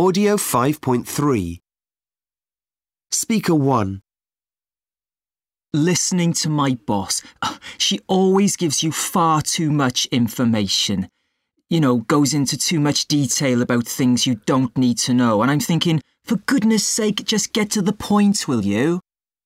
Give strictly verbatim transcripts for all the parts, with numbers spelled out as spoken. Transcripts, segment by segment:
Audio five point three. Speaker one. Listening to my boss. She always gives you far too much information. You know, goes into too much detail about things you don't need to know. And I'm thinking, for goodness sake, just get to the point, will you?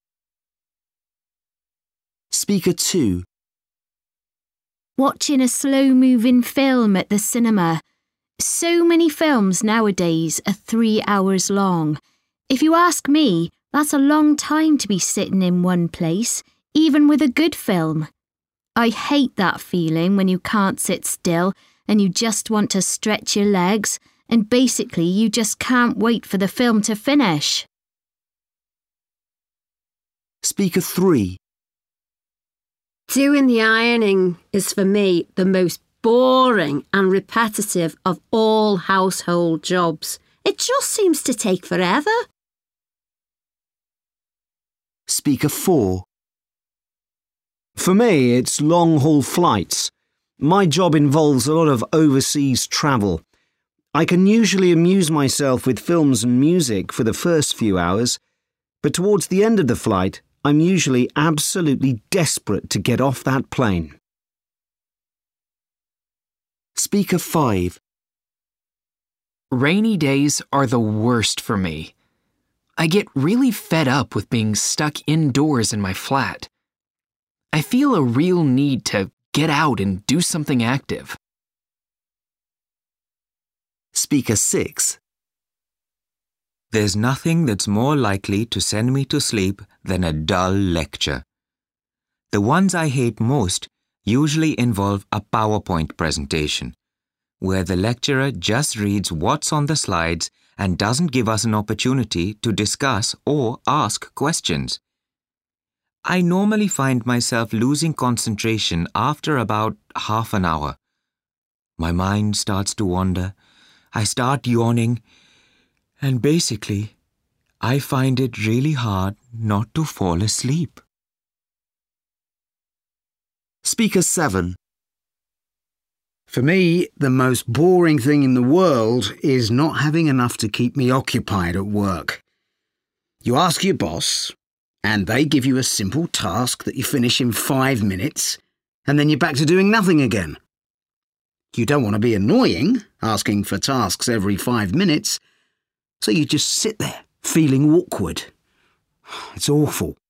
Speaker two. Watching a slow-moving film at the cinema. So many films nowadays are three hours long. If you ask me, that's a long time to be sitting in one place, even with a good film. I hate that feeling when you can't sit still and you just want to stretch your legs and basically you just can't wait for the film to finish. Speaker three. Doing the ironing is for me the most boring and repetitive of all household jobs. It just seems to take forever. Speaker four. For me, it's long-haul flights. My job involves a lot of overseas travel. I can usually amuse myself with films and music for the first few hours, but towards the end of the flight, I'm usually absolutely desperate to get off that plane. Speaker five. Rainy days are the worst for me. I get really fed up with being stuck indoors in my flat. I feel a real need to get out and do something active. Speaker six. There's nothing that's more likely to send me to sleep than a dull lecture. The ones I hate most usually involve a PowerPoint presentation, where the lecturer just reads what's on the slides and doesn't give us an opportunity to discuss or ask questions. I normally find myself losing concentration after about half an hour. My mind starts to wander, I start yawning, and basically, I find it really hard not to fall asleep. Speaker seven. For me, the most boring thing in the world is not having enough to keep me occupied at work. You ask your boss, and they give you a simple task that you finish in five minutes, and then you're back to doing nothing again. You don't want to be annoying, asking for tasks every five minutes, so you just sit there, feeling awkward. It's awful.